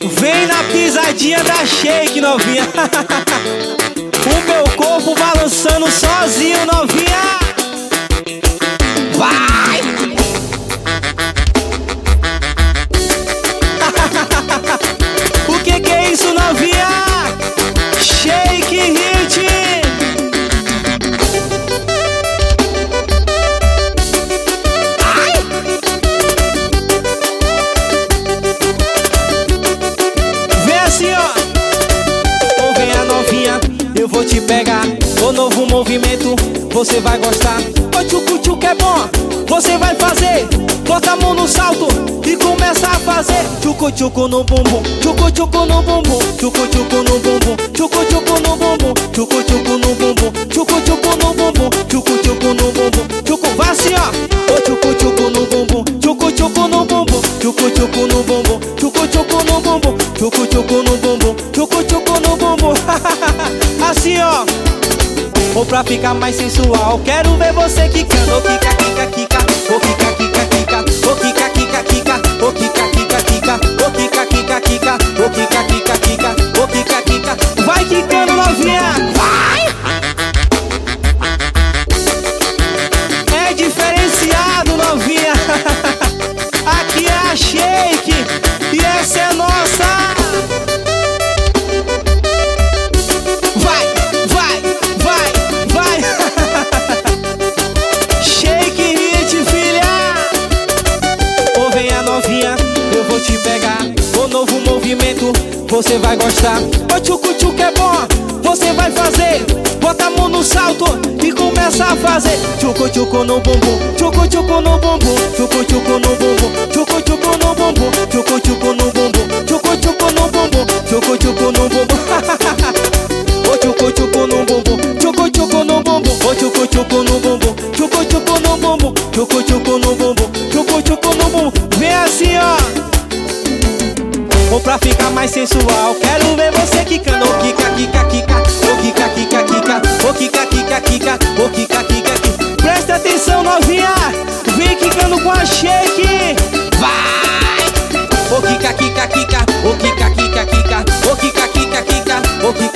Vem na pisadinha da Shake, novinha. O meu corpo balançando sozinho, novinha. Vai! O que é isso, novinha? Shake Hit. Vem assim, ó. Ou vem a novinha, eu vou te pegar. O novo movimento, você vai gostar. O tchucu-tchucu é bom, você vai fazer. Bota a mão no salto e começa a fazer tchucu-tchucu no bumbum, tchucu-tchucu no bumbum, tchucu-tchucu no bumbum, tchucu-tchucu no bumbum, tchucu-tchucu no bumbum, tchucu-tchucu no bumbum, tchucu-tchucu no bumbum, tchucu. Vai assim, ó. O tchucu-tchucu no bumbum, tchucu-tchucu no bumbum, tchucu-tchucu no bumbum, tchucu-tchucu no bumbum, tchucu-tchucu no bumbum, tchucu-tchucu no bumbum. Assim, ó. Ou pra ficar mais sensual, quero ver você quicando. Ô quica, quica, quica, ô quica, quica, quica, ô quica, quica, quica, ô quica, quica, quica, ô quica, quica, quica, ô quica, quica, quica, ô quica, quica. Vai quicando, novinha, vai! É diferenciado, novinha. Aqui é a Shake e essa é nossa. Eu vou te pegar, o novo movimento, você vai gostar. O tchucu-tchucu é bom, você vai fazer. Bota a mão no salto e começa a fazer tchucu-tchucu no bumbum, tchucu-tchucu no bumbum, tchucu-tchucu no bumbum, tchucu-tchucu no bumbum, tchucu-tchucu no bumbum, tchucu-tchucu no bumbum, tchucu-tchucu no bumbum. O tchucu-tchucu no bumbum, tchucu-tchucu no bumbum, o tchucu-tchucu no bumbum, tchucu-tchucu no bumbum, tchucu-tchucu no bumbum, tchucu-tchucu no bumbum. Vem assim, ó. Ou pra ficar mais sensual, quero ver você quicando. Ô quica, quica, quica, ô quica, quica, quica, ô quica, quica, quica, ô quica, quica, quica. Presta atenção, novinha, vem quicando com a Shake. Vai! Ô quica, quica, quica, ô quica, quica, quica, ô quica, quica, quica, ô quica.